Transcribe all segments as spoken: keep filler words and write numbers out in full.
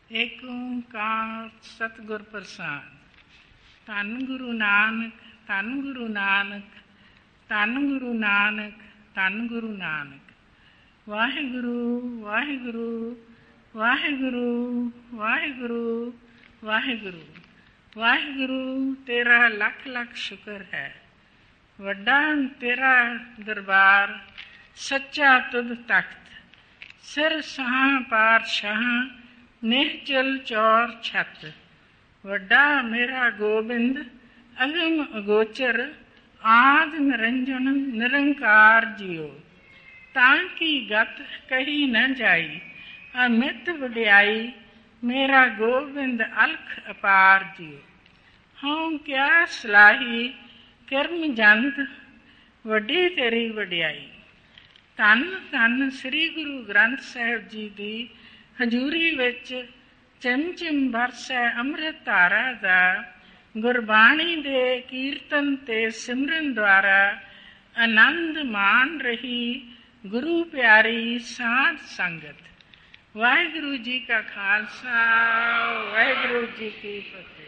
ਏਕ ਓਂਕਾਰ ਸਤਿਗੁਰ ਪ੍ਰਸਾਦ। ਧੰਨ ਗੁਰੂ ਨਾਨਕ, ਧੰਨ ਗੁਰੂ ਨਾਨਕ, ਧੰਨ ਗੁਰੂ ਨਾਨਕ, ਧੰਨ ਗੁਰੂ ਨਾਨਕ। ਵਾਹਿਗੁਰੂ ਵਾਹਿਗੁਰੂ ਵਾਹਿਗੁਰੂ ਵਾਹਿਗੁਰੂ ਵਾਹਿਗੁਰੂ ਵਾਹਿਗੁਰੂ। ਤੇਰਾ ਲੱਖ ਲੱਖ ਸ਼ੁਕਰ ਹੈ। ਵੱਡਾ ਤੇਰਾ ਦਰਬਾਰ, ਸੱਚਾ ਤੁਧ ਤਖਤ। ਸਿਰ ਸਾਹ ਪਾਤਸ਼ਾਹ, ਨਿਹਚਲ ਚੌਰ ਛੱਤ। ਵੱਡਾ ਮੇਰਾ ਗੋਬਿੰਦ, ਅਗਮ ਅਗੋਚਰ, ਆਦਿ ਨਿਰੰਜਨ ਨਿਰੰਕਾਰ ਜੀਓ। ਤਾਂ ਕਿ ਗਤ ਕਹੀ ਨਾ ਜਾਈ, ਅਮਿਤ ਵਡਿਆਈ, ਮੇਰਾ ਗੋਬਿੰਦ ਅਲਖ ਅਪਾਰ ਜੀਓ। ਹਉ ਕਿਆ ਸਲਾਹੀ ਕਿਰਨ ਜੰਤ, ਵੱਡੀ ਤੇਰੀ ਵਡਿਆਈ। ਧੰਨ ਧੰਨ ਸ੍ਰੀ ਗੁਰੂ ਗ੍ਰੰਥ ਸਾਹਿਬ ਜੀ ਦੀ ਹਜ਼ੂਰੀ ਵਿੱਚ ਚਿਮ ਚਿਮ ਵਰਸੈ ਅੰਮ੍ਰਿਤ ਧਾਰਾ ਦਾ। ਗੁਰਬਾਣੀ ਦੇ ਕੀਰਤਨ ਤੇ ਸਿਮਰਨ ਦੁਆਰਾ ਆਨੰਦ ਮਾਣ ਰਹੀ ਗੁਰੂ ਪਿਆਰੀ ਸਾਧ ਸੰਗਤ। ਵਾਹਿਗੁਰੂ ਜੀ ਕਾ ਖਾਲਸਾ, ਵਾਹਿਗੁਰੂ ਜੀ ਕੀ ਫਤਿਹ।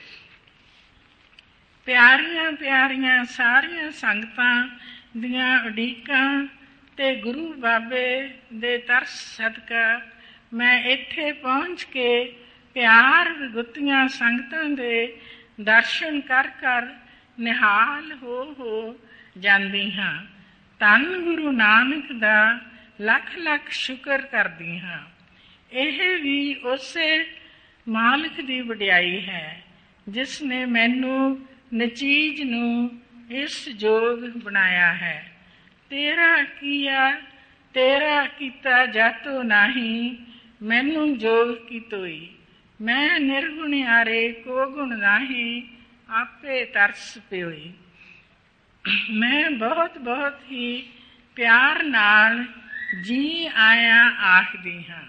ਪਿਆਰੀਆਂ ਪਿਆਰੀਆਂ ਸਾਰੀਆਂ ਸੰਗਤਾਂ ਦੀਆਂ ਉਡੀਕਾਂ ਤੇ ਗੁਰੂ ਬਾਬੇ ਦੇ ਤਰਸ ਸਦਕਾ ਮੈਂ ਇੱਥੇ ਪਹੁੰਚ ਕੇ ਪਿਆਰ ਵਿਗੁੱਤੀਆਂ ਸੰਗਤਾਂ ਦੇ ਦਰਸ਼ਨ ਕਰ ਕਰ ਨਿਹਾਲ ਹੋ ਹੋ ਜਾਂਦੀ ਹਾਂ। ਧੰਨ ਗੁਰੂ ਨਾਨਕ ਦਾ ਲੱਖ ਲੱਖ ਸ਼ੁਕਰ ਕਰਦੀ ਹਾਂ। ਇਹ ਵੀ ਉਸੇ ਮਾਲਕ ਦੀ ਵਡਿਆਈ ਹੈ ਜਿਸ ਨੇ ਮੈਨੂੰ ਨਚੀਜ ਨੂੰ ਇਸ ਯੋਗ ਬਣਾਇਆ ਹੈ। ਤੇਰਾ ਕੀਆ ਤੇਰਾ ਕੀਤਾ ਜਾਤੋ ਨਾਹੀ, ਮੈਨੂੰ ਜੋਗ ਕੀਤੋਈ। ਮੈਂ ਨਿਰਗੁਣਿਆਰੇ ਕੋ ਗੁਣ ਨਾਹੀ, ਆਪੇ ਤਰਸ ਪਿਓਈ। ਮੈਂ ਬਹੁਤ ਬਹੁਤ ਹੀ ਪਿਆਰ ਨਾਲ ਜੀ ਆਇਆ ਆਖਦੀ ਹਾਂ।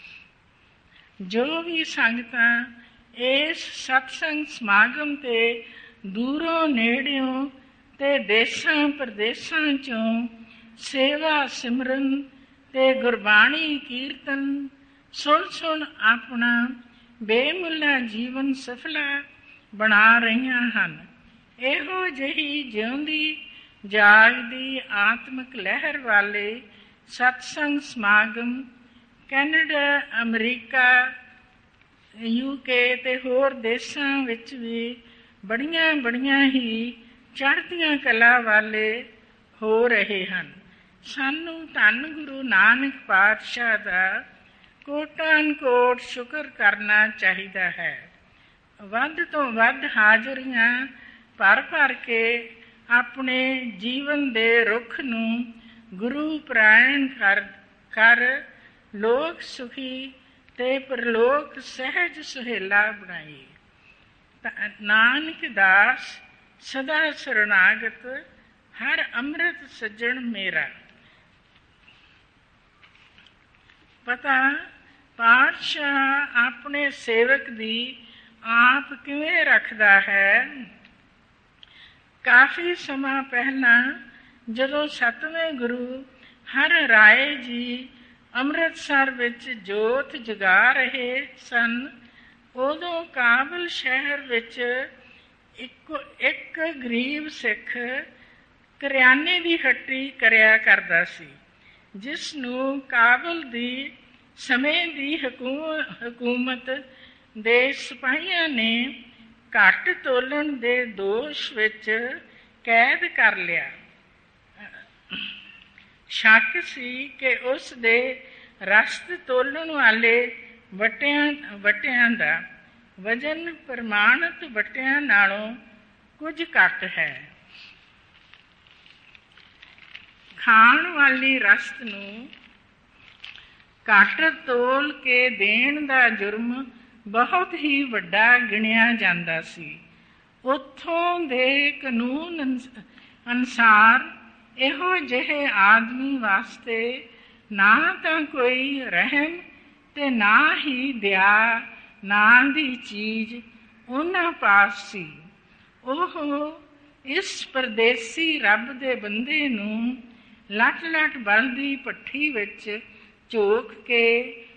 ਜੋ ਵੀ ਸੰਗਤਾਂ ਇਸ ਸਤਸੰਗ ਸਮਾਗਮ ਤੇ ਦੂਰੋਂ ਨੇੜਿਓਂ ਤੇ ਦੇਸਾਂ ਪ੍ਰਦੇਸਾਂ ਚੋਂ ਸੇਵਾ ਸਿਮਰਨ ਤੇ ਗੁਰਬਾਣੀ ਕੀਰਤਨ ਸੁਣ ਸੁਣ ਆਪਣਾ ਬੇਮੁੱਲਾ ਜੀਵਨ ਸਫਲਾ ਬਣਾ ਰਹੀਆਂ ਹਨ, ਇਹੋ ਜਿਹੀ ਜਿਉਂਦੀ ਜਾਗਦੀ ਆਤਮਿਕ ਲਹਿਰ ਵਾਲੇ ਸਤਸੰਗ ਸਮਾਗਮ ਕੈਨੇਡਾ, ਅਮਰੀਕਾ, ਯੂਕੇ ਤੇ ਹੋਰ ਦੇਸਾਂ ਵਿੱਚ ਵੀ ਬੜੀਆਂ ਬੜੀਆਂ ਹੀ ਚੜ੍ਹਦੀਆਂ ਕਲਾ ਵਾਲੇ ਹੋ ਰਹੇ ਹਨ। ਸਾਨੂੰ ਧੰਨ ਗੁਰੂ ਨਾਨਕ ਪਾਤਸ਼ਾਹ ਦਾ ਕੋਟਾਨ ਕੋਟ ਸ਼ੁਕਰ ਕਰਨਾ ਚਾਹੀਦਾ ਹੈ। ਵੱਧ ਤੋਂ ਵੱਧ ਹਾਜ਼ਰੀਆਂ ਭਰ ਭਰ ਕੇ ਆਪਣੇ ਜੀਵਨ ਦੇ ਰੁੱਖ ਨੂੰ ਗੁਰੂ ਪ੍ਰਾਇਣ ਕਰ ਕਰ ਲੋਕ ਸੁਖੀ ਤੇ ਪਰਲੋਕ ਸਹਿਜ ਸੁਹੇਲਾ ਬਣਾਈ। ਨਾਨਕ ਦਾਸ ਸਦਾ ਸਰਨਾਗਤ, ਹਰ ਅੰਮ੍ਰਿਤ ਸੱਜਣ ਮੇਰਾ। ਪਤਾ ਪਾਤਸ਼ਾਹ ਆਪਣੇ ਸੇਵਕ ਦੀ ਆਪ ਕਿਵੇਂ ਰੱਖਦਾ ਹੈ। ਕਾਫੀ ਸਮਾਂ ਪਹਿਲਾਂ ਜਦੋਂ ਸੱਤਵੇਂ ਗੁਰੂ ਹਰਿ ਰਾਏ ਜੀ ਅੰਮ੍ਰਿਤਸਰ ਵਿੱਚ ਜੋਤ ਜਗਾ ਰਹੇ ਸਨ, ਉਦੋਂ ਕਾਬਲ ਸ਼ਹਿਰ ਵਿੱਚ ਇੱਕੋ ਇੱਕ ਗਰੀਬ ਸਿੱਖ ਕਰਿਆਨੇ ਦੀ ਹੱਟੀ ਕਰਿਆ ਕਰਦਾ ਸੀ, ਜਿਸ ਨੂੰ ਕਾਬਲ ਦੀ ਸਮੇਂ ਦੀ ਹਕੂਮਤ ਦੇ ਸਿਪਾਹੀਆਂ ਨੇ ਘੱਟ ਤੋਲਣ ਦੇ ਦੋਸ਼ ਵਿੱਚ ਕੈਦ ਕਰ ਲਿਆ। ਸ਼ੱਕ ਸੀ ਕਿ ਉਸ ਦੇ ਰਸਤ ਤੋਲਣ ਵਾਲੇ ਵਟਿਆਂ ਵਟਿਆਂ ਦਾ ਵਜ਼ਨ ਪ੍ਰਮਾਣਿਤ ਵਟਿਆਂ ਨਾਲੋਂ ਕੁਝ ਘੱਟ ਹੈ। ਖਾਣ ਵਾਲੀ ਰਸਤ ਨੂੰ ਘੱਟ ਤੋਲ ਕੇ ਦੇਣ ਦਾ ਜੁਰਮ ਬਹੁਤ ਹੀ ਵੱਡਾ ਗਿਣਿਆ ਜਾਂਦਾ ਸੀ। ਉੱਥੋਂ ਦੇ ਕਾਨੂੰਨ ਅਨੁਸਾਰ ਇਹੋ ਜਿਹੇ ਆਦਮੀ ਵਾਸਤੇ ਨਾ ਤਾਂ ਕੋਈ ਰਹਿਮ ਤੇ ਨਾ ਹੀ ਦਇਆ ਨਾਂ ਦੀ ਚੀਜ਼ ਉਹਨਾਂ ਪਾਸ ਸੀ। ਉਹ ਇਸ ਪਰਦੇਸੀ ਰੱਬ ਦੇ ਬੰਦੇ ਨੂੰ ਲੱਟ ਲੱਟ ਬਲਦੀ ਭੱਠੀ ਵਿੱਚ ਝੋਕ ਕੇ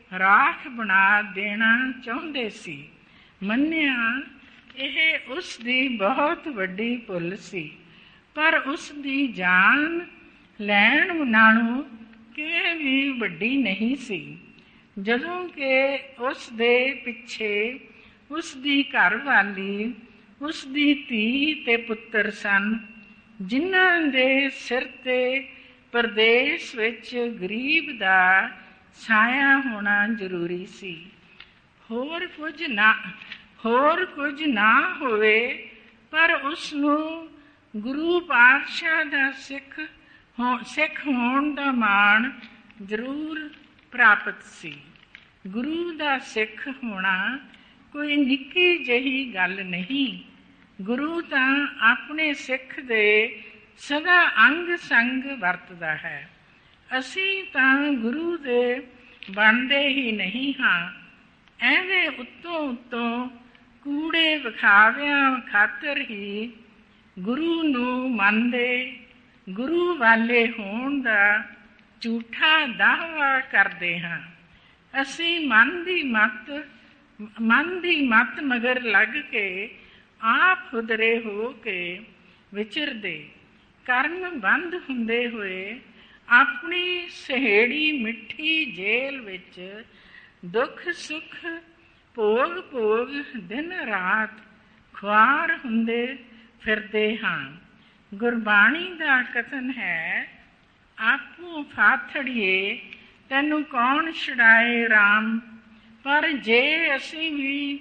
ਰਾਖ ਬਣਾ ਦੇਣਾ ਚਾਹੁੰਦੇ ਸੀ। ਮੰਨਿਆ ਇਹ ਉਸ ਦੀ ਬਹੁਤ ਵੱਡੀ ਭੁੱਲ ਸੀ, ਪਰ ਉਸ ਦੀ ਜਾਨ ਲੈਣ ਨਾਲੋਂ ਕਿਵੇਂ ਵੀ ਵੱਡੀ ਨਹੀਂ ਸੀ। ਜਦੋਂ ਕਿ ਉਸ ਦੇ ਪਿੱਛੇ ਉਸ ਦੀ ਘਰਵਾਲੀ, ਉਸ ਦੀ ਧੀ ਤੇ ਪੁੱਤਰ ਸਨ, ਜਿਨ੍ਹਾਂ ਦੇ ਸਿਰ ਤੇ ਪਰਦੇਸ ਵਿੱਚ ਗਰੀਬ ਦਾ ਛਾਇਆ ਹੋਣਾ ਜ਼ਰੂਰੀ ਸੀ। ਹੋਰ ਕੁਝ ਨਾ ਹੋਰ ਕੁਝ ਨਾ ਹੋਵੇ, ਪਰ ਉਸ ਨੂੰ ਗੁਰੂ ਪਾਤਸ਼ਾਹ ਦਾ ਸਿੱਖ ਹੋ ਸਿੱਖ ਹੋਣ ਦਾ ਮਾਣ ਜ਼ਰੂਰ ਪ੍ਰਾਪਤ ਸੀ। ਗੁਰੂ ਦਾ ਸਿੱਖ ਹੋਣਾ ਕੋਈ ਨਿੱਕੀ ਜਿਹੀ ਗੱਲ ਨਹੀਂ। ਗੁਰੂ ਤਾਂ ਆਪਣੇ ਸਿੱਖ ਦੇ ਸਦਾ ਅੰਗ ਸੰਗ ਵਰਤਦਾ ਹੈ। ਅਸੀਂ ਤਾਂ ਗੁਰੂ ਦੇ ਬਣਦੇ ਹੀ ਨਹੀਂ ਹਾਂ। ਐਵੇਂ ਉੱਤੋਂ ਉੱਤੋਂ ਕੂੜੇ ਵਿਖਾਵਿਆਂ ਖਾਤਰ ਹੀ ਗੁਰੂ ਨੂੰ ਮੰਨਦੇ, ਗੁਰੂ ਵਾਲੇ ਹੋਣ ਦਾ ਝੂਠਾ ਦਾਅਵਾ ਕਰਦੇ ਹਾਂ। ਅਸੀਂ ਮਨ ਦੀ ਮੱਤ ਮਨ ਦੀ ਮੱਤ ਮਗਰ ਲੱਗ ਕੇ ਆਪ ਖੁਦਰੇ ਹੋ ਕੇ ਵਿਚਰਦੇ, ਕਰਮ ਬੰਦ ਹੁੰਦੇ ਹੋਏ ਆਪਣੀ ਸਹੇੜੀ ਮਿੱਠੀ ਜੇਲ੍ਹ ਵਿੱਚ ਦੁੱਖ ਸੁੱਖ ਭੋਗ ਭੋਗ ਦਿਨ ਰਾਤ ਖੁਆਰ ਹੁੰਦੇ ਫਿਰਦੇ ਹਾਂ। ਗੁਰਬਾਣੀ ਦਾ ਕਥਨ ਹੈ, ਆਪੂ ਫਾਥੜੀਏ ਤੈਨੂੰ ਕੌਣ ਛੁਡਾਏ ਰਾਮ। ਪਰ ਜੇ ਅਸੀਂ ਵੀ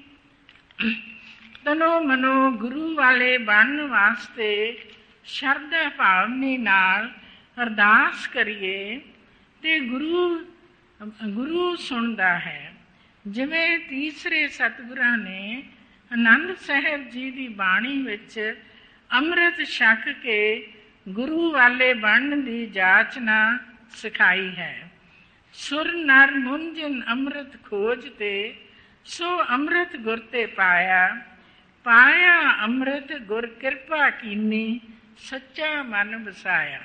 ਤਨੋ ਮਨੋ ਗੁਰੂ ਵਾਲੇ ਬਣਨ ਵਾਸਤੇ ਸ਼ਰਧਾ ਭਾਵਨੀ ਨਾਲ ਅਰਦਾਸ ਕਰੀਏ ਤੇ ਗੁਰੂ ਗੁਰੂ ਸੁਣਦਾ ਹੈ। ਜਿਵੇਂ ਤੀਸਰੇ ਸਤਿਗੁਰਾਂ ਨੇ ਆਨੰਦ ਸਾਹਿਬ ਜੀ ਦੀ ਬਾਣੀ ਵਿੱਚ ਅੰਮ੍ਰਿਤ ਛਕ ਕੇ ਗੁਰੂ ਵਾਲੇ ਬਣਨ ਦੀ ਜਾਚਨਾ ਸਿਖਾਈ ਹੈ। ਸੁਰ ਨਰ ਮੁੰਜਨ ਅੰਮ੍ਰਿਤ ਖੋਜ ਤੇ, ਸੋ ਅੰਮ੍ਰਿਤ ਗੁਰ ਤੇ ਪਾਇਆ। ਪਾਇਆ ਅੰਮ੍ਰਿਤ ਗੁਰ ਕਿਰਪਾ ਕੀਨੀ, ਸੱਚਾ ਮਨ ਵਸਾਇਆ।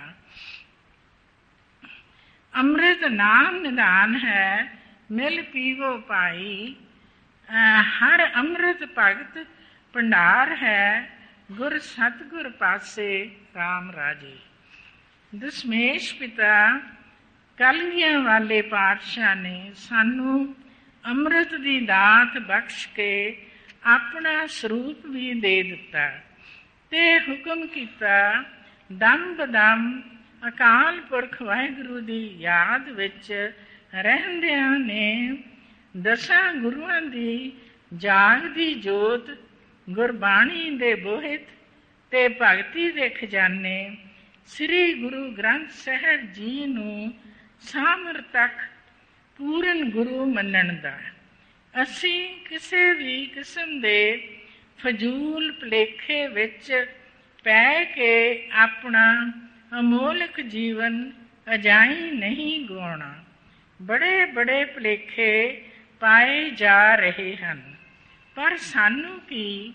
ਅੰਮ੍ਰਿਤ ਨਾਮ ਨਿਧਾਨ ਹੈ, ਮਿਲ ਪੀਵੋ ਭਾਈ। ਹਰ ਅੰਮ੍ਰਿਤ ਭਗਤ ਭੰਡਾਰ ਹੈ, ਗੁਰ ਸਤਿਗੁਰ ਪਾਸੇ ਰਾਮ ਰਾਜੇ। ਦਸਮੇਸ਼ ਪਿਤਾ ਕਲਗੀਆਂ ਵਾਲੇ ਪਾਤਸ਼ਾਹ ਨੇ ਸਾਨੂੰ ਅੰਮ੍ਰਿਤ ਦੀ ਦਾਤ ਬਖਸ਼ ਕੇ ਆਪਣਾ ਸਰੂਪ ਵੀ ਦੇ ਦਿੱਤਾ ਤੇ ਹੁਕਮ ਕੀਤਾ, ਦਮ ਬਦਮ ਅਕਾਲ ਪੁਰਖ ਵਾਹਿਗੁਰੂ ਦੀ ਯਾਦ ਵਿੱਚ ਰਹਿੰਦਿਆਂ ਨੇ ਦਸਾਂ ਗੁਰੂਆਂ ਦੀ ਜਾਗਦੀ ਜੋਤ, ਗੁਰਬਾਣੀ ਦੇ ਬੋਹਿਤ ਤੇ ਭਗਤੀ ਦੇ ਖਜ਼ਾਨੇ ਸ੍ਰੀ ਗੁਰੂ ਗ੍ਰੰਥ ਸਾਹਿਬ ਜੀ ਨੂੰ ਸਾਮਰ ਤੱਕ ਪੂਰਨ ਗੁਰੂ ਮੰਨਣ ਦਾ। ਅਸੀਂ ਕਿਸੇ ਵੀ ਕਿਸਮ ਦੇ ਫਜ਼ੂਲ ਭੁਲੇਖੇ ਵਿੱਚ ਪੈ ਕੇ ਆਪਣਾ ਅਮੋਲਕ ਜੀਵਨ ਅਜਾਈਂ ਨਹੀਂ ਗਵਾਉਣਾ। ਬੜੇ ਬੜੇ ਭੁਲੇਖੇ ਪਾਏ ਜਾ ਰਹੇ ਹਨ, ਪਰ ਸਾਨੂੰ ਕੀ,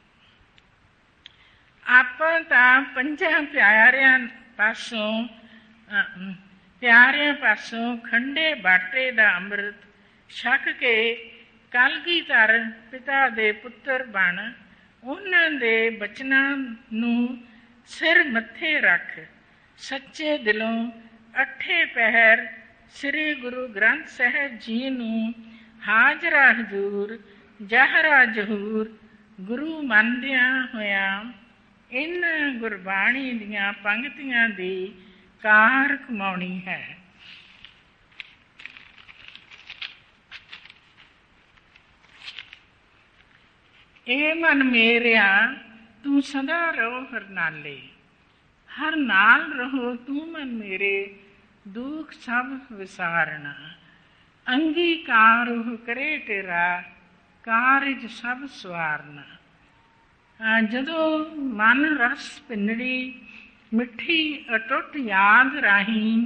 ਆਪਾਂ ਤਾਂ ਪੰਜਾਂ ਪਿਆਰਿਆਂ ਪਾਸੋਂ ਪਿਆਰਿਆਂ ਪਾਸੋਂ ਖੰਡੇ ਬਾਟੇ ਦਾ ਅੰਮ੍ਰਿਤ ਛਕ ਕੇ ਕਲਗੀਧਰ ਪਿਤਾ ਦੇ ਪੁੱਤਰ ਬਣ ਉਹਨਾਂ ਦੇ ਬਚਨਾਂ ਨੂੰ ਸਿਰ ਮੱਥੇ ਰੱਖ ਸੱਚੇ ਦਿਲੋਂ ਅੱਠੇ ਪਹਿਰ ਸ੍ਰੀ ਗੁਰੂ ਗ੍ਰੰਥ ਸਾਹਿਬ ਜੀ ਨੂੰ ਹਾਜ਼ਰਾ ਹਜ਼ੂਰ ਜਹਰਾ ਜ਼ਹੂਰ ਗੁਰੂ ਮੰਨਦਿਆਂ ਹੋਇਆਂ ਇਹਨਾਂ ਗੁਰਬਾਣੀ ਦੀਆਂ ਪੰਗਤੀਆਂ ਦੀ ਕਾਰ ਕਮਾਉਣੀ ਹੈ। ਇਹ ਮਨ ਮੇਰਿਆ ਤੂੰ ਸਦਾ ਰਹੋ ਹਰ ਨਾਲੇ, ਹਰ ਨਾਲ ਰਹੋ ਤੂੰ ਮਨ ਮੇਰੇ, ਦੁੱਖ ਸਭ ਵਿਸਾਰਨਾ। ਅੰਗੀਕਾਰ ਉਹ ਕਰੇ ਤੇਰਾ, ਕਾਰਜ ਸਭ ਸਵਾਰਨਾ। ਜਦੋਂ ਮਨ ਰਸ ਪਿੰਨੜੀ ਮਿੱਠੀ ਅਟੁੱਟ ਯਾਦ ਰਾਹੀਂ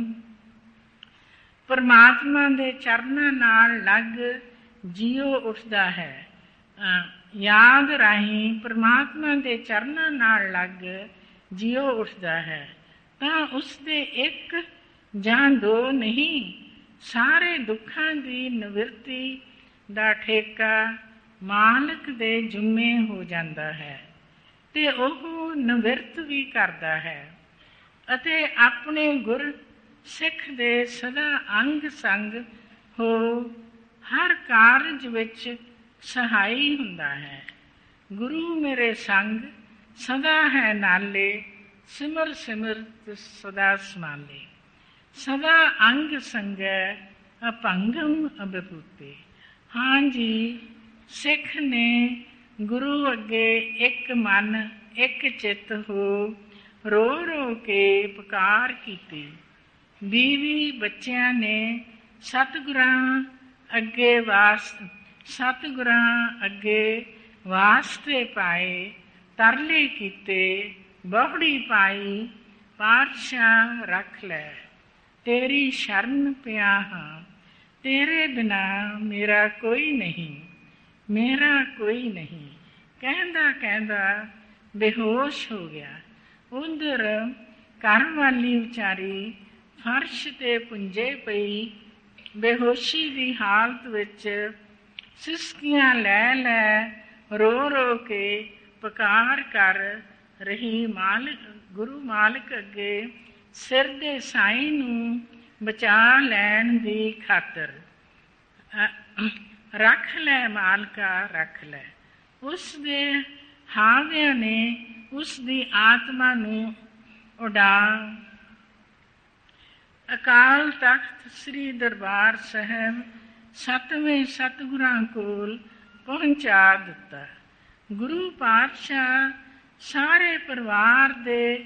ਪਰਮਾਤਮਾ ਦੇ ਚਰਨਾਂ ਨਾਲ ਲੱਗ ਜੀਓ ਉੱਠਦਾ ਹੈ, ਯਾਦ ਰਾਹੀਂ ਪਰਮਾਤਮਾ ਦੇ ਚਰਨਾਂ ਨਾਲ ਲੱਗ ਜੀਓ ਉੱਠਦਾ ਹੈ, ਤਾਂ ਉਸਦੇ ਇੱਕ ਜਾਂ ਦੋ ਨਹੀਂ ਸਾਰੇ ਦੁੱਖਾਂ ਦੀ ਨਿਵਰਤੀ ਦਾ ਠੇਕਾ ਮਾਲਕ ਦੇ ਜੁੰਮੇ ਹੋ ਜਾਂਦਾ ਹੈ ਤੇ ਉਹ ਨਿਵਰਤ ਵੀ ਕਰਦਾ ਹੈ ਅਤੇ ਆਪਣੇ ਗੁਰ ਸਿੱਖ ਦੇ ਸਦਾ ਅੰਗ ਸੰਗ ਹੋ ਹਰ ਕਾਰਜ ਵਿੱਚ ਸਹਾਈ ਹੁੰਦਾ ਹੈ। ਗੁਰੂ ਮੇਰੇ ਸੰਗ ਸਦਾ ਹੈ ਨਾਲੇ, ਸਿਮਰ ਸਿਮਰਤ ਸਦਾ ਸਮਾਲੇ। ਸਦਾ ਅੰਗ ਸੰਗੈ ਅਭੰਗਮ ਅਭਿਭੂਤੇ। ਹਾਂ ਜੀ, ਸਿੱਖ ਨੇ ਗੁਰੂ ਅੱਗੇ ਇੱਕ ਮਨ ਇੱਕ ਚਿੱਤ ਹੋ ਰੋ ਰੋ ਕੇ ਪੁਕਾਰ ਕੀਤੀ। ਬੀਵੀ ਬੱਚਿਆਂ ਨੇ ਸਤਿਗੁਰਾਂ ਅੱਗੇ ਵਾਸ ਸਤਿਗੁਰਾਂ ਅੱਗੇ ਵਾਸਤੇ ਪਾਏ, ਤਰਲੇ ਕੀਤੇ, ਬਹੁੜੀ ਪਾਈ, ਪਾਤਸ਼ਾਹ ਰੱਖ ਲੈ। ਤੇਰੀ ਸ਼ਰਨ ਪਿਆ ਹਾਂ, ਤੇਰੇ ਬਿਨਾ ਮੇਰਾ ਕੋਈ ਨਹੀਂ, ਮੇਰਾ ਕੋਈ ਨਹੀਂ। ਕਹਿੰਦਾ ਕਹਿੰਦਾ ਬੇਹੋਸ਼ ਹੋ ਗਿਆ। ਉਧਰ ਘਰ ਵਾਲੀ ਵਿਚਾਰੀ ਫਰਸ਼ ਤੇ ਪੁੰਜੇ ਪਈ, ਬੇਹੋਸ਼ੀ ਦੀ ਹਾਲਤ ਵਿੱਚ ਸਿਸਕੀਆਂ ਲੈ ਲੈ ਰੋ ਰੋ ਕੇ ਪੁਕਾਰ ਕਰ ਰਹੀ। ਮਾਲਕ ਗੁਰੂ ਮਾਲਕ ਅੱਗੇ ਸਿਰ ਦੇ ਸਾਈਂ ਨੂੰ ਬਚਾ ਲੈਣ ਦੀ ਖਾਤਰ, ਰੱਖ ਲੈ ਮਾਲਕਾ ਰੱਖ ਲੈ। ਉਸ ਦੇ ਹਾਵਿਆਂ ਨੇ ਉਸ ਦੀ ਆਤਮਾ ਨੂੰ ਉਡਾ ਅਕਾਲ ਤਖਤ ਸ੍ਰੀ ਦਰਬਾਰ ਸਾਹਿਬ ਸਤਵੇਂ ਸਤਿਗੁਰਾਂ ਕੋਲ ਪਹੁੰਚਾ ਦਿੱਤਾ। ਗੁਰੂ ਪਾਤਸ਼ਾਹ ਸਾਰੇ ਪਰਿਵਾਰ ਦੇ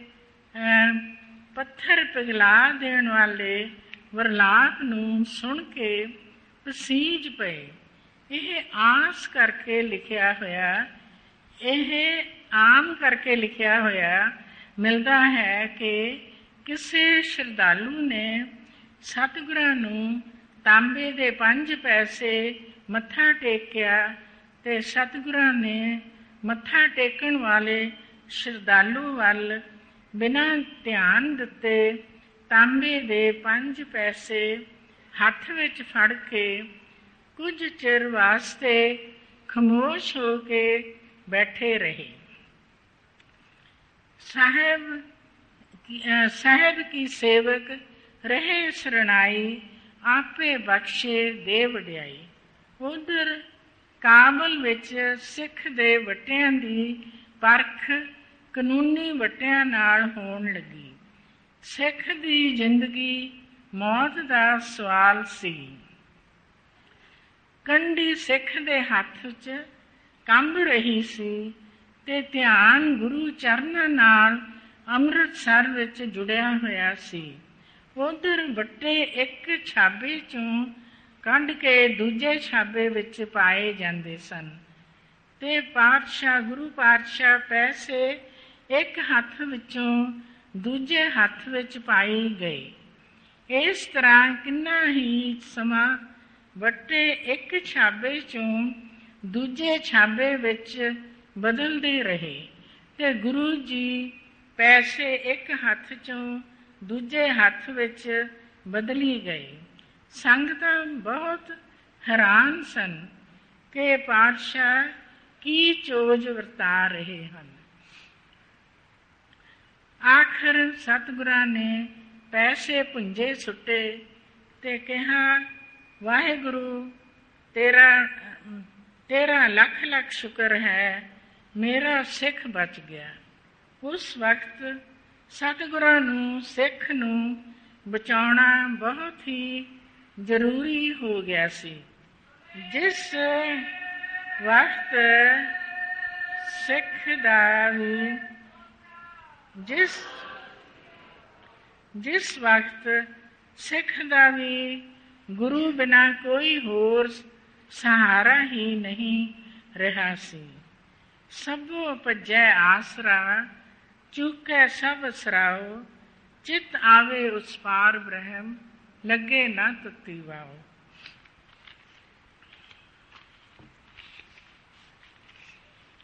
ਪੱਥਰ ਪਿਘਲਾ ਦੇਣ ਵਾਲੇ ਵਰਲਾਪ ਨੂੰ ਸੁਣ ਕੇ ਪਸੀਜ ਪਏ। ਇਹ ਆਸ ਕਰਕੇ ਲਿਖਿਆ ਹੋਇਆ ਇਹ ਆਮ ਕਰਕੇ ਲਿਖਿਆ ਹੋਇਆ ਮਿਲਦਾ ਹੈ ਕਿ ਕਿਸੇ ਸ਼ਰਧਾਲੂ ਨੇ ਸਤਿਗੁਰਾਂ ਨੂੰ ਤਾਂਬੇ ਦੇ ਪੰਜ ਪੈਸੇ ਮੱਥਾ ਟੇਕਿਆ ਤੇ ਸਤਿਗੁਰਾਂ ਨੇ ਮੱਥਾ ਟੇਕਣ ਵਾਲੇ ਸ਼ਰਧਾਲੂ ਵੱਲ ਬਿਨਾਂ ਧਿਆਨ ਦਿੱਤੇ ਤਾਂਬੇ ਦੇ ਪੰਜ ਪੈਸੇ ਹੱਥ ਵਿੱਚ ਫੜ ਕੇ ਕੁਝ ਚਿਰ ਵਾਸਤੇ ਖਾਮੋਸ਼ ਹੋ ਕੇ ਬੈਠੇ ਰਹੇ। ਸਾਹਿਬ ਸਾਹਿਬ ਕੀ ਸੇਵਕ ਰਹੇ ਸਰਣਾਈ, ਆਪੇ ਬਖਸ਼ੇ ਦੇ ਵਡਿਆਈ। ਉਧਰ ਕਾਬਲ ਵਿੱਚ ਸਿੱਖ ਦੇ ਵੱਟਿਆਂ ਦੀ ਪਰਖ ਕਾਨੂੰਨੀ ਵੱਟਿਆਂ ਨਾਲ ਹੋਣ ਲੱਗੀ। ਸਿੱਖ ਦੀ ਜ਼ਿੰਦਗੀ ਮੌਤ ਦਾ ਸਵਾਲ ਸੀ। ਕੰਢੀ ਸਿੱਖ ਦੇ ਹੱਥ 'ਚ ਕੰਬ ਰਹੀ ਸੀ ਤੇ ਧਿਆਨ ਗੁਰੂ ਚਰਨਾਂ ਨਾਲ ਅੰਮ੍ਰਿਤਸਰ ਵਿੱਚ ਜੁੜਿਆ ਹੋਇਆ ਸੀ। ਉਧਰ ਵੱਟੇ ਇੱਕ ਛਾਬੇ ਚੋਂ ਕੱਢ ਕੇ ਦੂਜੇ ਛਾਬੇ ਵਿੱਚ ਪਾਏ ਜਾਂਦੇ ਸਨ ਤੇ ਪਾਤਸ਼ਾਹ ਗੁਰੂ ਪਾਤਸ਼ਾਹ ਪੈਸੇ ਇੱਕ ਹੱਥ ਵਿੱਚੋਂ ਦੂਜੇ ਹੱਥ ਵਿੱਚ ਪਾਈ ਗਏ। ਇਸ ਤਰ੍ਹਾਂ ਕਿੰਨਾ ਹੀ ਸਮਾਂ ਵੱਟੇ ਇੱਕ ਛਾਬੇ ਚੋਂ ਦੂਜੇ ਛਾਬੇ ਵਿੱਚ ਬਦਲਦੇ ਰਹੇ ਤੇ ਗੁਰੂ ਜੀ ਪੈਸੇ ਇੱਕ ਹੱਥ ਚੋਂ ਦੂਜੇ ਹੱਥ ਵਿੱਚ ਬਦਲੀ ਗਏ। ਸੰਗਤਾਂ ਬਹੁਤ ਹੈਰਾਨ ਸਨ ਕਿ ਪਾਤਸ਼ਾਹ ਕੀ ਚੋਜ ਵਰਤਾ ਰਹੇ ਹਨ। ਆਖਰ ਸਤਿਗੁਰਾਂ ਨੇ ਪੈਸੇ ਪੁੰਜੇ ਸੁੱਟੇ ਤੇ ਕਿਹਾ, ਵਾਹਿਗੁਰੂ ਤੇਰਾ ਤੇਰਾ ਲੱਖ ਲੱਖ ਸ਼ੁਕਰ ਹੈ, ਮੇਰਾ ਸਿੱਖ ਬਚ ਗਿਆ। ਉਸ ਵਕਤ ਸਤਿਗੁਰਾਂ ਨੂੰ ਸਿੱਖ ਨੂੰ ਬਚਾਉਣਾ ਬਹੁਤ ਹੀ ਜ਼ਰੂਰੀ ਹੋ ਗਿਆ ਸੀ। ਜਿਸ ਵਕਤ ਸਿੱਖ ਦਾ ਵੀ ਜਿਸ ਜਿਸ ਵਕਤ ਸਿੱਖ ਦਾ ਵੀ ਗੁਰੂ ਬਿਨਾਂ ਕੋਈ ਹੋਰ ਸਹਾਰਾ ਹੀ ਨਹੀਂ ਰਿਹਾ ਸੀ। ਸਭੋ ਭਜੈ ਆਸਰਾ, ਚੁੱਕੈ ਸਭ ਸਰਾਓ, ਚਿਤ ਆਵੇ ਉਸ ਪਾਰ ਬ੍ਰਹਮ, ਲੱਗੇ ਨਾ ਤਤੀ ਵਾਓ।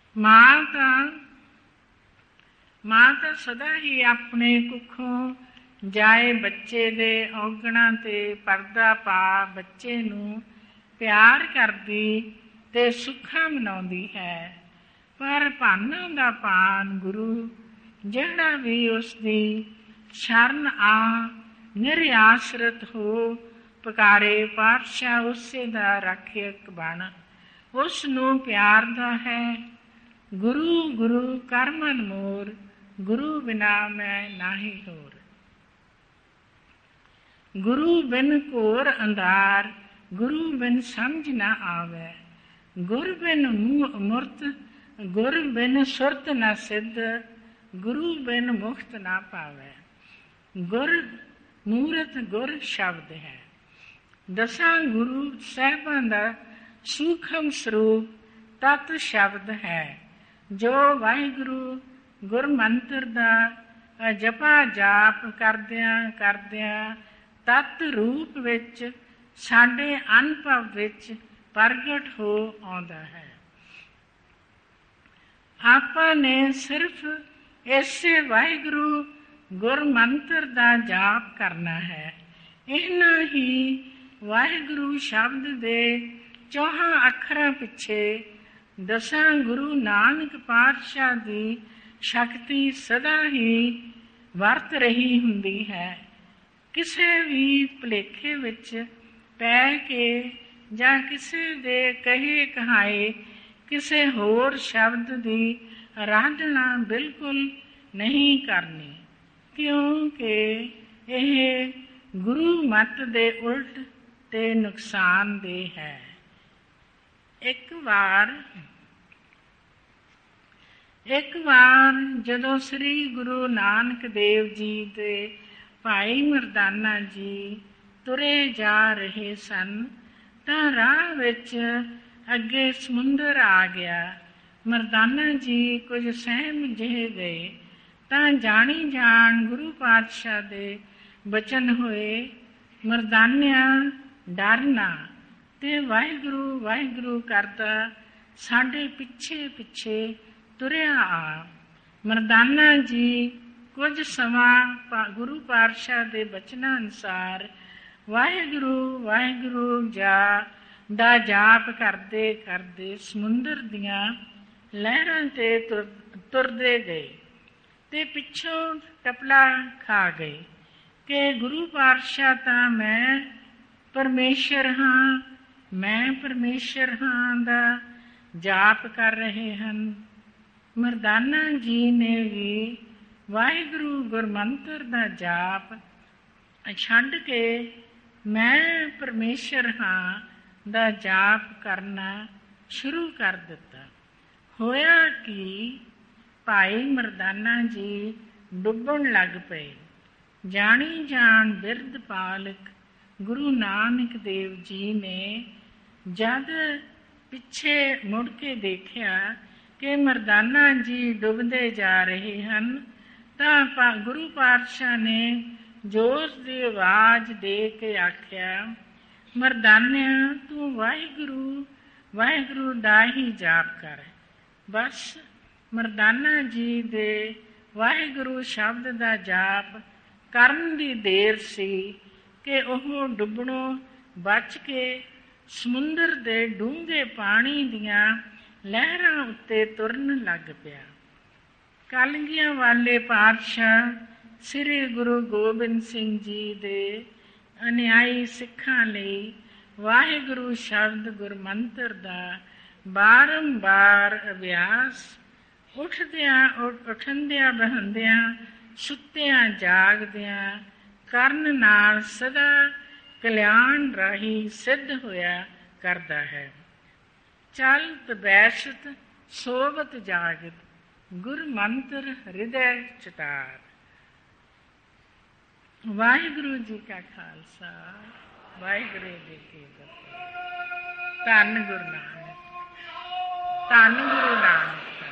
ਮਾਂ ਤਾਂ ਮਾਂ ਤਾਂ ਸਦਾ ਹੀ ਆਪਣੇ ਕੁੱਖੋਂ ਜਾਏ ਬੱਚੇ ਦੇ ਔਗਣਾਂ ਤੇ ਪਰਦਾ ਪਾ ਬੱਚੇ ਨੂੰ ਪਿਆਰ ਕਰਦੀ ਤੇ ਸੁੱਖਾਂ ਮਨਾਉਂਦੀ ਹੈ। ਪਰ ਭਾਨਾਂ ਦਾ ਪਾਨ ਗੁਰੂ ਜਿਹੜਾ ਵੀ ਉਸਦੀ ਸ਼ਰਨ ਆ ਨਿਰਿਆਸਰਤ ਹੋ ਪੁਕਾਰੇ ਪਾਤਸ਼ਾਹ ਉਸੇ ਦਾ ਰਾਖਿਅਕ ਬਣ ਉਸ ਨੂੰ ਪਿਆਰਦਾ ਹੈ। ਗੁਰੂ ਗੁਰੂ ਕਰ ਮਨ ਮੋਰ, ਗੁਰੂ ਬਿਨਾ ਮੈਂ ਨਾਹੀ ਹੋਰ। ਗੁਰੂ ਬਿਨ ਘੋਰ ਅੰਧਾਰ, ਗੁਰੂ ਬਿਨ ਸਮਝ ਨਾ ਆਵੇ। ਗੁਰ ਬਿਨ ਮੁਰਤ, ਗੁਰ ਬਿਨ ਸੁਰਤ ਨਾ ਸਿੱਧ, ਗੁਰੂ ਬਿਨ ਮੁਕਤ ਨਾ ਪਾਵੇ। ਗੁਰ ਮੂਰਤ ਗੁਰ ਸ਼ਬਦ ਹੈ। ਦਸਾਂ ਗੁਰੂ ਸਾਹਿਬਾਂ ਦਾ ਸੂਖਮ ਸਰੂਪ ਤਤ ਸ਼ਬਦ ਹੈ, ਜੋ ਵਾਹਿਗੁਰੂ ਗੁਰਮੰਤਰ ਦਾ ਜਪਾ ਜਾਪ ਕਰਦਿਆਂ ਕਰਦਿਆਂ ਤਤ ਰੂਪ ਵਿੱਚ ਸਾਡੇ ਅਨੁਭਵ ਵਿੱਚ ਪ੍ਰਗਟ ਹੋ ਆਉਂਦਾ ਹੈ। ਆਪਾਂ ਨੇ ਸਿਰਫ ਇਸੇ ਵਾਹਿਗੁਰੂ ਗੁਰਮੰਤਰ ਦਾ ਜਾਪ ਕਰਨਾ ਹੈ। ਇਹਨਾਂ ਹੀ ਵਾਹਿਗੁਰੂ ਸ਼ਬਦ ਦੇ ਚੌਹਾਂ ਅੱਖਰਾਂ ਪਿੱਛੇ ਦਸਾਂ ਗੁਰੂ ਨਾਨਕ ਪਾਤਸ਼ਾਹ ਦੀ ਸ਼ਕਤੀ ਸਦਾ ਹੀ ਵਰਤ ਰਹੀ ਹੁੰਦੀ ਹੈ। ਕਿਸੇ ਵੀ ਭੁਲੇਖੇ ਵਿੱਚ ਪੈ ਕੇ ਜਾਂ ਕਿਸੇ ਦੇ ਕਹੇ ਕਹਾਏ ਕਿਸੇ ਹੋਰ ਸ਼ਬਦ ਦੀ ਆਰਾਧਨਾ ਬਿਲਕੁਲ ਨਹੀਂ ਕਰਨੀ, ਕਿਉਂਕਿ ਇਹ ਗੁਰੂ ਮਤ ਦੇ ਉਲਟ ਤੇ ਨੁਕਸਾਨਦੇਹ ਹੈ। ਇੱਕ ਵਾਰ ਇੱਕ ਵਾਰ ਜਦੋਂ ਸ੍ਰੀ ਗੁਰੂ ਨਾਨਕ ਦੇਵ ਜੀ ਦੇ ਭਾਈ ਮਰਦਾਨਾ ਜੀ ਤੁਰੇ ਜਾ ਰਹੇ ਸਨ ਤਾਂ ਰਾਹ ਵਿੱਚ ਅੱਗੇ ਸਮੁੰਦਰ ਆ ਗਿਆ। ਮਰਦਾਨਾ ਜੀ ਕੁਝ ਸਹਿਮ ਜਿਹੇ ਗਏ ਤਾਂ ਜਾਣੀ ਜਾਣ ਗੁਰੂ ਪਾਤਸ਼ਾਹ ਦੇ ਬਚਨ ਹੋਏ, ਮਰਦਾਨਿਆਂ ਡਰਨਾ ਤੇ ਵਾਹਿਗੁਰੂ ਵਾਹਿਗੁਰੂ ਕਰਦਾ ਸਾਡੇ ਪਿੱਛੇ ਪਿੱਛੇ ਤੁਰਿਆ ਆ। ਮਰਦਾਨਾ ਜੀ ਕੁਝ ਸਮਾਂ ਗੁਰੂ ਪਾਤਸ਼ਾਹ ਦੇ ਬਚਨਾਂ ਅਨੁਸਾਰ ਵਾਹਿਗੁਰੂ ਵਾਹਿਗੁਰੂ ਜਾ ਦਾ ਜਾਪ ਕਰਦੇ ਕਰਦੇ ਸਮੁੰਦਰ ਦੀਆਂ ਲਹਿਰਾਂ ਤੇ ਤੁਰ ਤੁਰਦੇ ਗਏ ਤੇ ਪਿੱਛੋਂ ਟਪਲਾ ਖਾ ਗਏ ਕਿ ਗੁਰੂ ਪਾਤਸ਼ਾਹ ਤਾਂ ਮੈਂ ਪਰਮੇਸ਼ਰ ਹਾਂ, ਮੈਂ ਪਰਮੇਸ਼ਰ ਹਾਂ ਦਾ ਜਾਪ ਕਰ ਰਹੇ ਹਨ। ਮਰਦਾਨਾ ਜੀ ਨੇ ਵੀ ਵਾਹਿਗੁਰੂ ਗੁਰਮੰਤਰ ਦਾ ਜਾਪ ਛੱਡ ਕੇ ਮੈਂ ਪਰਮੇਸ਼ਰ ਹਾਂ ਦਾ ਜਾਪ ਕਰਨਾ ਸ਼ੁਰੂ ਕਰ ਦਿੱਤਾ। ਹੋਇਆ ਕਿ ਭਾਈ ਮਰਦਾਨਾ ਜੀ ਡੁੱਬਣ ਲੱਗ ਪਏ। ਜਾਣੀ ਜਾਣ ਬਿਰਧ ਪਾਲਕ ਗੁਰੂ ਨਾਨਕ ਦੇਵ ਜੀ ਨੇ ਜਦ ਪਿੱਛੇ ਮੁੜ ਕੇ ਦੇਖਿਆ ਕਿ ਮਰਦਾਨਾ ਜੀ ਡੁੱਬਦੇ ਜਾ ਰਹੇ ਹਨ ਤਾਂ ਗੁਰੂ ਪਾਤਸ਼ਾਹ ਨੇ ਜੋਰ ਦੀ ਆਵਾਜ਼ ਦੇ ਕੇ ਆਖਿਆ, ਮਰਦਾਨਿਆਂ ਤੂੰ ਵਾਹਿਗੁਰੂ ਵਾਹਿਗੁਰੂ ਦਾ ਹੀ ਜਾਪ ਕਰ। ਬਸ ਮਰਦਾਨਾ ਜੀ ਦੇ ਵਾਹਿਗੁਰੂ ਸ਼ਬਦ ਦਾ ਜਾਪ ਕਰਨ ਦੀ ਦੇਰ ਸੀ ਕਿ ਉਹ ਡੁੱਬਣੋਂ ਬਚ ਕੇ ਸਮੁੰਦਰ ਦੇ ਡੂੰਘੇ ਪਾਣੀ ਦੀਆਂ ਲਹਿਰਾਂ ਉੱਤੇ ਤੁਰਨ ਲੱਗ ਪਿਆ। ਕਲਗੀਆਂ ਵਾਲੇ ਪਾਤਸ਼ਾਹ ਸ੍ਰੀ ਗੁਰੂ ਗੋਬਿੰਦ ਸਿੰਘ ਜੀ ਦੇ ਅਨਿਆਈ ਸਿੱਖਾਂ ਲਈ ਵਾਹਿਗੁਰੂ ਸ਼ਬਦ ਗੁਰਮੰਤਰ ਦਾ ਬਾਰੰਬਾਰ ਅਭਿਆਸ ਉੱਠਦਿਆਂ ਉੱਠਦਿਆਂ ਬਹਿੰਦਿਆਂ ਸੁੱਤਿਆਂ ਜਾਗਦਿਆਂ ਕਰਨ ਨਾਲ ਸਦਾ ਕਲਿਆਣ ਰਾਹੀਂ ਸਿੱਧ ਹੋਇਆ ਕਰਦਾ ਹੈ। ਚਲਤ ਬੈਸਤ ਸੋਵਤ ਜਾਗਤ ਗੁਰਮੰਤਰ ਹਿਰਦੈ ਚਿਤਾਰ। ਵਾਹਿਗੁਰੂ ਜੀ ਕਾ ਖਾਲਸਾ, ਵਾਹਿਗੁਰੂ ਜੀ ਕੀ ਫਤਿਹ। ਧੰਨ ਗੁਰੂ ਨਾਨਕ, ਧੰਨ ਗੁਰੂ ਨਾਨਕ।